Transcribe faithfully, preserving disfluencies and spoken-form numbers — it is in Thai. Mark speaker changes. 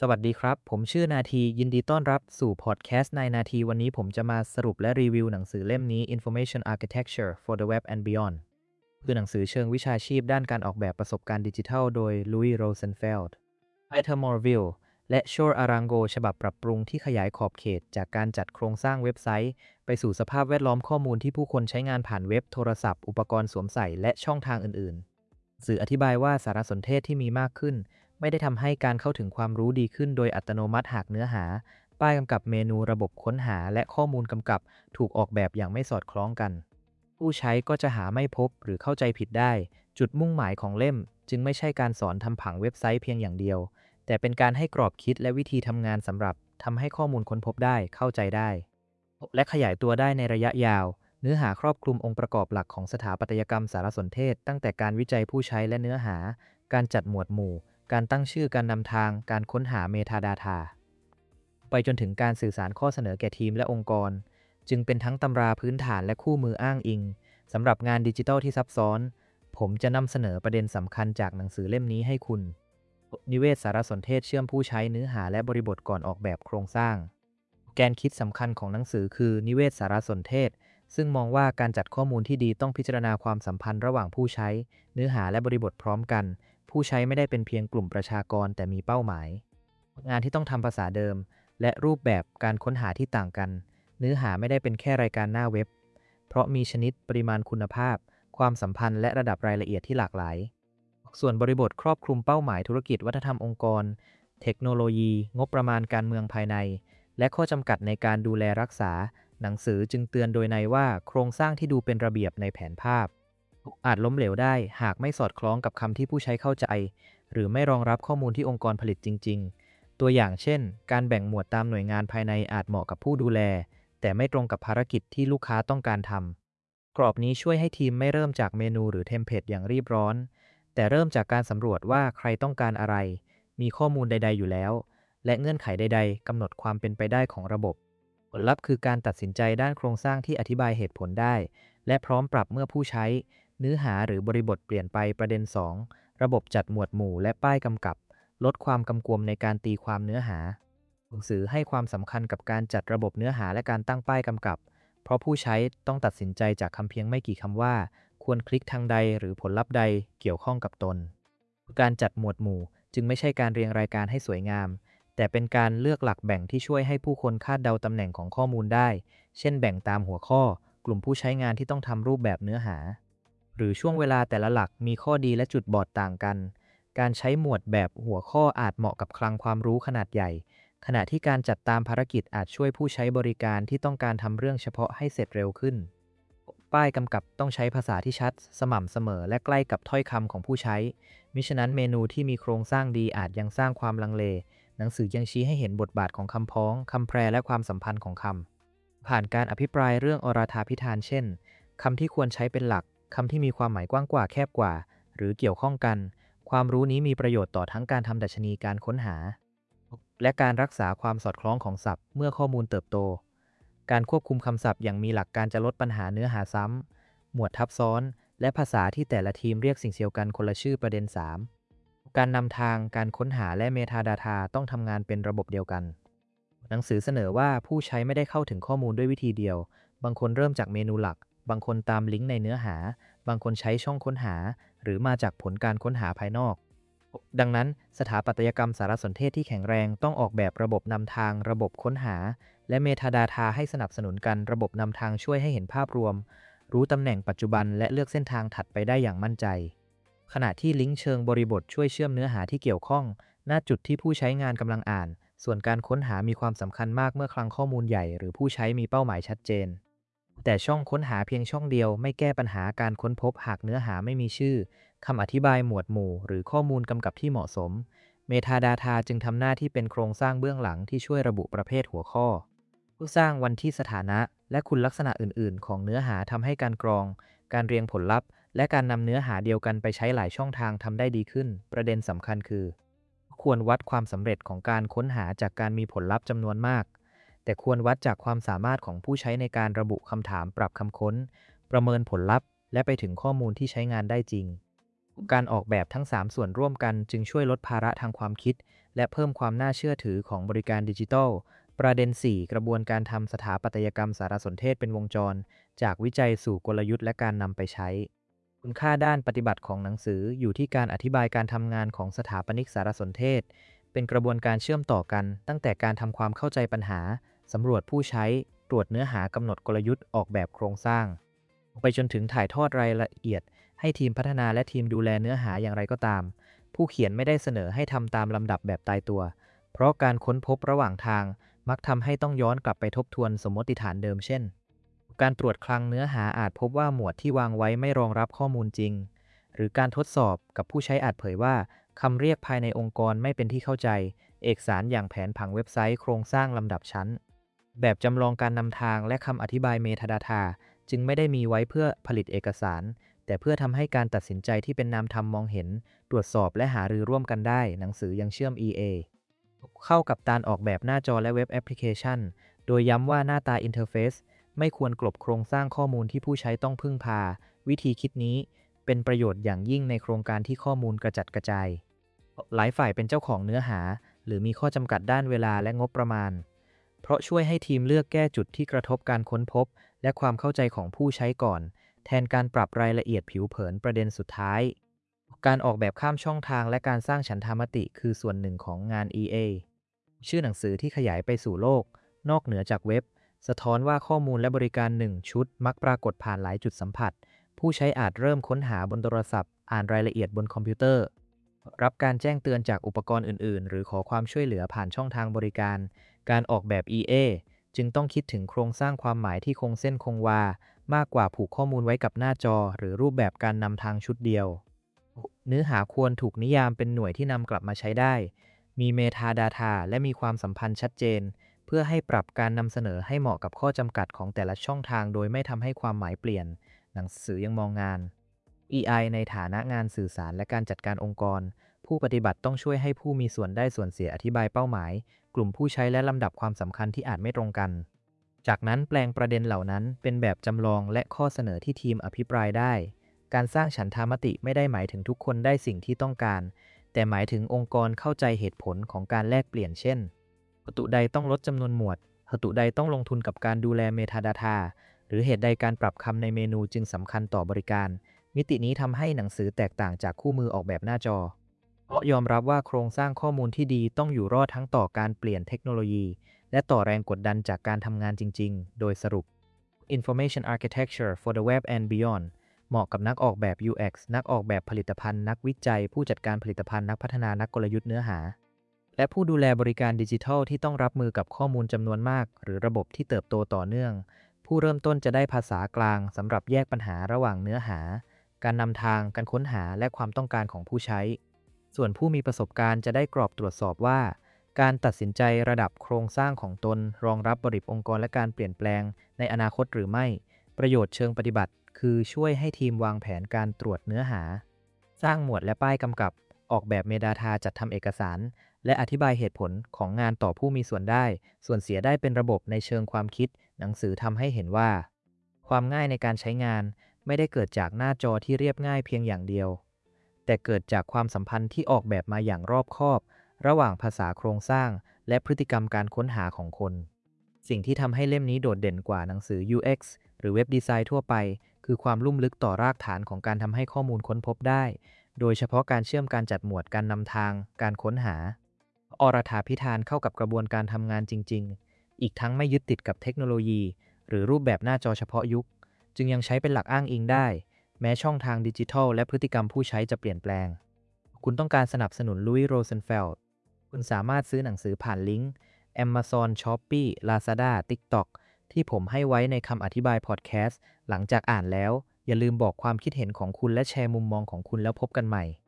Speaker 1: สวัสดีครับ ผมชื่อนาทียินดีต้อนรับสู่พอดแคสต์ในนาทีวันนี้ผมจะมาสรุปและรีวิวหนังสือเล่มนี้ Information Architecture for the Web and Beyond คือหนังสือเชิงวิชาชีพด้านการออกแบบประสบการณ์ดิจิทัลโดย Louis Rosenfeld Peter Morville และ Shore Arango ฉบับปรับปรุงที่ขยายขอบเขตจากการจัดโครงสร้างเว็บไซต์ไปสู่สภาพแวดล้อมข้อมูลที่ผู้คนใช้งานผ่านเว็บโทรศัพท์อุปกรณ์สวมใส่และช่องทางอื่นๆสื่ออธิบายว่าสารสนเทศที่มีมากขึ้น ไม่ได้ทำให้การเข้าถึงความรู้ดีขึ้นโดยอัตโนมัติหากเนื้อหาป้ายกำกับเมนูระบบค้นหาและข้อมูลกำกับถูกออกแบบอย่างไม่สอดคล้องกันผู้ใช้ก็จะหาไม่พบหรือเข้าใจผิดได้จุดมุ่งหมายของเล่มจึงไม่ใช่การสอนทำผังเว็บไซต์เพียงอย่างเดียวแต่เป็นการให้กรอบคิดและวิธีทำงานสำหรับทำให้ข้อมูลค้นพบได้เข้าใจได้และขยายตัวได้ในระยะยาวเนื้อหาครอบคลุมองค์ประกอบหลักของสถาปัตยกรรมสารสนเทศตั้งแต่การวิจัยผู้ใช้และเนื้อหาการจัดหมวดหมู่การตั้งชื่อการนำทางการค้นหาเมทาดาตาไปจนถึงการสื่อสารข้อเสนอแก่ทีมและองค์กรจึงเป็นทั้งตำราพื้นฐานและคู่มืออ้างอิงสำหรับงานดิจิทัลที่ซับซ้อนผมจะนำเสนอประเด็นสำคัญจากหนังสือเล่มนี้ให้คุณนิเวศสารสนเทศเชื่อมผู้ใช้เนื้อหาและบริบทก่อนออกแบบโครงสร้างแกนคิดสำคัญของหนังสือคือนิเวศสารสนเทศซึ่งมองว่าการจัดข้อมูลที่ดีต้องพิจารณาความสัมพันธ์ระหว่างผู้ใช้เนื้อหาและบริบทพร้อมกันผู้ใช้ไม่ได้เป็นเพียงกลุ่มประชากรแต่มีเป้าหมายงานที่ต้องทำภาษาเดิมและรูปแบบการค้นหาที่ต่างกันเนื้อหาไม่ได้เป็นแค่รายการหน้าเว็บเพราะมีชนิดปริมาณคุณภาพความสัมพันธ์และระดับรายละเอียดที่หลากหลายส่วนบริบทครอบคลุมเป้าหมายธุรกิจวัฒนธรรมองค์กรเทคโนโลยีงบประมาณการเมืองภายในและข้อจำกัดในการดูแลรักษาหนังสือจึงเตือนโดยในว่าโครงสร้างที่ดูเป็นระเบียบในแผนภาพอาจล้มเหลวได้หากไม่สอดคล้องกับคำที่ผู้ใช้เข้าใจหรือไม่รองรับข้อมูลที่องค์กรผลิตจริงๆตัวอย่างเช่นการแบ่งหมวดตามหน่วยงานภายในอาจเหมาะกับผู้ดูแลแต่ไม่ตรงกับภารกิจที่ลูกค้าต้องการทำกรอบนี้ช่วยให้ทีมไม่เริ่มจากเมนูหรือเทมเพลตอย่างรีบร้อนแต่เริ่มจากการสำรวจว่าใครต้องการอะไรมีข้อมูลใดๆอยู่แล้วและเงื่อนไขใดๆกำหนดความเป็นไปได้ของระบบผลลัพธ์คือการตัดสินใจด้านโครงสร้างที่อธิบายเหตุผลได้และพร้อมปรับเมื่อผู้ใช้เนื้อหาหรือบริบทเปลี่ยนไปประเด็นสองระบบจัดหมวดหมู่และป้ายกำกับลดความกำกวมในการตีความเนื้อหาหนังสือให้ความสำคัญกับการจัดระบบเนื้อหาและการตั้งป้ายกำกับเพราะผู้ใช้ต้องตัดสินใจจากคำเพียงไม่กี่คำว่าควรคลิกทางใดหรือผลลัพธ์ใดเกี่ยวข้องกับตนการจัดหมวดหมู่จึงไม่ใช่การเรียงรายการให้สวยงามแต่เป็นการเลือกหลักแบ่งที่ช่วยให้ผู้คนคาดเดาตำแหน่งของข้อมูลได้เช่นแบ่งตามหัวข้อกลุ่มผู้ใช้งานที่ต้องทำรูปแบบเนื้อหาหรือช่วงเวลาแต่ละหลักมีข้อดีและจุดบอดต่างกันการใช้หมวดแบบหัวข้ออาจเหมาะกับคลังความรู้ขนาดใหญ่ขณะที่การจัดตามภารกิจอาจช่วยผู้ใช้บริการที่ต้องการทำเรื่องเฉพาะให้เสร็จเร็วขึ้นป้ายกำกับต้องใช้ภาษาที่ชัดสม่ำเสมอและใกล้กับถ้อยคำของผู้ใช้มิฉะนั้นเมนูที่มีโครงสร้างดีอาจยังสร้างความลังเลหนังสือยังชี้ให้เห็นบทบาทของคำพ้องคำแปรและความสัมพันธ์ของคำผ่านการอภิปรายเรื่องอราธาพิธานเช่นคำที่ควรใช้เป็นหลักคำที่มีความหมายกว้างกว่าแคบกว่าหรือเกี่ยวข้องกันความรู้นี้มีประโยชน์ต่อทั้งการทำดัชนีการค้นหาและการรักษาความสอดคล้องของศัพท์เมื่อข้อมูลเติบโตการควบคุมคำศัพท์อย่างมีหลักการจะลดปัญหาเนื้อหาซ้ำหมวดทับซ้อนและภาษาที่แต่ละทีมเรียกสิ่งเดียวกันคนละชื่อประเด็นสามการนำทางการค้นหาและเมทาดาตาต้องทำงานเป็นระบบเดียวกันหนังสือเสนอว่าผู้ใช้ไม่ได้เข้าถึงข้อมูลด้วยวิธีเดียวบางคนเริ่มจากเมนูหลักบางคนตามลิงก์ในเนื้อหาบางคนใช้ช่องค้นหาหรือมาจากผลการค้นหาภายนอกดังนั้นสถาปัตยกรรมสารสนเทศที่แข็งแรงต้องออกแบบระบบนำทางระบบค้นหาและเมทาดาตาให้สนับสนุนกันระบบนำทางช่วยให้เห็นภาพรวมรู้ตำแหน่งปัจจุบันและเลือกเส้นทางถัดไปได้อย่างมั่นใจขณะที่ลิงก์เชิงบริบทช่วยเชื่อมเนื้อหาที่เกี่ยวข้องณจุดที่ผู้ใช้งานกำลังอ่านส่วนการค้นหามีความสำคัญมากเมื่อคลังข้อมูลใหญ่หรือผู้ใช้มีเป้าหมายชัดเจนแต่ช่องค้นหาเพียงช่องเดียวไม่แก้ปัญหาการค้นพบหากเนื้อหาไม่มีชื่อคำอธิบายหมวดหมู่หรือข้อมูลกำกับที่เหมาะสมเมทาดาตาจึงทำหน้าที่เป็นโครงสร้างเบื้องหลังที่ช่วยระบุประเภทหัวข้อผู้สร้างวันที่สถานะและคุณลักษณะอื่นๆของเนื้อหาทำให้การกรองการเรียงผลลัพธ์และการนำเนื้อหาเดียวกันไปใช้หลายช่องทางทำได้ดีขึ้นประเด็นสำคัญคือควรวัดความสำเร็จของการค้นหาจากการมีผลลัพธ์จำนวนมากแต่ควรวัดจากความสามารถของผู้ใช้ในการระบุคำถามปรับคำค้นประเมินผลลัพธ์และไปถึงข้อมูลที่ใช้งานได้จริงการออกแบบทั้งสามส่วนร่วมกันจึงช่วยลดภาระทางความคิดและเพิ่มความน่าเชื่อถือของบริการดิจิทัลประเด็น สี่ กระบวนการทำสถาปัตยกรรมสารสนเทศเป็นวงจรจากวิจัยสู่กลยุทธ์และการนำไปใช้คุณค่าด้านปฏิบัติของหนังสืออยู่ที่การอธิบายการทำงานของสถาปนิกสารสนเทศเป็นกระบวนการเชื่อมต่อกันตั้งแต่การทำความเข้าใจปัญหาสำรวจผู้ใช้ตรวจเนื้อหากำหนดกลยุทธ์ออกแบบโครงสร้างไปจนถึงถ่ายทอดรายละเอียดให้ทีมพัฒนาและทีมดูแลเนื้อหาอย่างไรก็ตามผู้เขียนไม่ได้เสนอให้ทำตามลำดับแบบตายตัวเพราะการค้นพบระหว่างทางมักทำให้ต้องย้อนกลับไปทบทวนสมมติฐานเดิมเช่นการตรวจคลังเนื้อหาอาจพบว่าหมวดที่วางไว้ไม่รองรับข้อมูลจริงหรือการทดสอบกับผู้ใช้อาจเผยว่าคำเรียกภายในองค์กรไม่เป็นที่เข้าใจเอกสารอย่างแผนผังเว็บไซต์โครงสร้างลำดับชั้นแบบจำลองการนำทางและคำอธิบายเมทาดาทาจึงไม่ได้มีไว้เพื่อผลิตเอกสารแต่เพื่อทำให้การตัดสินใจที่เป็นนามธรรมมองเห็นตรวจสอบและหารือร่วมกันได้หนังสือยังเชื่อม อี เอ เข้ากับการออกแบบหน้าจอและเว็บแอปพลิเคชันโดยย้ำว่าหน้าตาอินเทอร์เฟซไม่ควรกลบโครงสร้างข้อมูลที่ผู้ใช้ต้องพึ่งพาวิธีคิดนี้เป็นประโยชน์อย่างยิ่งในโครงการที่ข้อมูลกระจัดกระจายหลายฝ่ายเป็นเจ้าของเนื้อหาหรือมีข้อจำกัดด้านเวลาและงบประมาณเพราะช่วยให้ทีมเลือกแก้จุดที่กระทบการค้นพบและความเข้าใจของผู้ใช้ก่อนแทนการปรับรายละเอียดผิวเผินประเด็นสุดท้ายการออกแบบข้ามช่องทางและการสร้างฉันทามติคือส่วนหนึ่งของงาน อี เอ ชื่อหนังสือที่ขยายไปสู่โลกนอกเหนือจากเว็บสะท้อนว่าข้อมูลและบริการหนึ่งชุดมักปรากฏผ่านหลายจุดสัมผัสผู้ใช้อาจเริ่มค้นหาบนโทรศัพท์อ่านรายละเอียดบนคอมพิวเตอร์รับการแจ้งเตือนจากอุปกรณ์อื่นๆหรือขอความช่วยเหลือผ่านช่องทางบริการการออกแบบ อี เอ จึงต้องคิดถึงโครงสร้างความหมายที่คงเส้นคงวามากกว่าผูกข้อมูลไว้กับหน้าจอหรือรูปแบบการนำทางชุดเดียวเนื้อหาควรถูกนิยามเป็นหน่วยที่นำกลับมาใช้ได้มีเมทาดาทาและมีความสัมพันธ์ชัดเจนเพื่อให้ปรับการนำเสนอให้เหมาะกับข้อจำกัดของแต่ละช่องทางโดยไม่ทำให้ความหมายเปลี่ยนหนังสือยังมองงาน อี ไอ ในฐานะงานสื่อสารและการจัดการองค์กรผู้ปฏิบัติต้องช่วยให้ผู้มีส่วนได้ส่วนเสียอธิบายเป้าหมายกลุ่มผู้ใช้และลำดับความสำคัญที่อาจไม่ตรงกันจากนั้นแปลงประเด็นเหล่านั้นเป็นแบบจำลองและข้อเสนอที่ทีมอภิปรายได้การสร้างฉันทามติไม่ได้หมายถึงทุกคนได้สิ่งที่ต้องการแต่หมายถึงองค์กรเข้าใจเหตุผลของการแลกเปลี่ยนเช่นเหตุใดต้องลดจำนวนหมวดเหตุใดต้องลงทุนกับการดูแลเมทาดาทาหรือเหตุใดการปรับคำในเมนูจึงสำคัญต่อบริการมิตินี้ทำให้หนังสือแตกต่างจากคู่มือออกแบบหน้าจอเพราะยอมรับว่าโครงสร้างข้อมูลที่ดีต้องอยู่รอดทั้งต่อการเปลี่ยนเทคโนโลยีและต่อแรงกดดันจากการทำงานจริงๆโดยสรุป Information Architecture for the Web and Beyond เหมาะกับนักออกแบบ ยู เอ็กซ์ นักออกแบบผลิตภัณฑ์นักวิจัยผู้จัดการผลิตภัณฑ์นักพัฒนานักกลยุทธ์เนื้อหาและผู้ดูแลบริการดิจิทัลที่ต้องรับมือกับข้อมูลจำนวนมากหรือระบบที่เติบโตต่อเนื่องผู้เริ่มต้นจะได้ภาษากลางสำหรับแยกปัญหาระหว่างเนื้อหาการนำทางการค้นหาและความต้องการของผู้ใช้ส่วนผู้มีประสบการณ์จะได้กรอบตรวจสอบว่าการตัดสินใจระดับโครงสร้างของตนรองรับบริบทองค์กรและการเปลี่ยนแปลงในอนาคตหรือไม่ประโยชน์เชิงปฏิบัติคือช่วยให้ทีมวางแผนการตรวจเนื้อหาสร้างหมวดและป้ายกำกับออกแบบเมดาทาจัดทำเอกสารและอธิบายเหตุผลของงานต่อผู้มีส่วนได้ส่วนเสียได้เป็นระบบในเชิงความคิดหนังสือทำให้เห็นว่าความง่ายในการใช้งานไม่ได้เกิดจากหน้าจอที่เรียบง่ายเพียงอย่างเดียวแต่เกิดจากความสัมพันธ์ที่ออกแบบมาอย่างรอบคอบระหว่างภาษาโครงสร้างและพฤติกรรมการค้นหาของคนสิ่งที่ทำให้เล่มนี้โดดเด่นกว่าหนังสือ ยู เอ็กซ์ หรือเว็บดีไซน์ทั่วไปคือความลุ่มลึกต่อรากฐานของการทำให้ข้อมูลค้นพบได้โดยเฉพาะการเชื่อมการจัดหมวดการนำทางการค้นหาอรถาพิธานเข้ากับกระบวนการทำงานจริงๆอีกทั้งไม่ยึดติดกับเทคโนโลยีหรือรูปแบบหน้าจอเฉพาะยุคจึงยังใช้เป็นหลักอ้างอิงได้แม้ช่องทางดิจิทัลและพฤติกรรมผู้ใช้จะเปลี่ยนแปลงคุณต้องการสนับสนุนลุยส์ โรเซนเฟลด์คุณสามารถซื้อหนังสือผ่านลิงก์ Amazon Shopee Lazada TikTok ที่ผมให้ไว้ในคำอธิบายพอดแคสต์หลังจากอ่านแล้วอย่าลืมบอกความคิดเห็นของคุณและแชร์มุมมองของคุณแล้วพบกันใหม่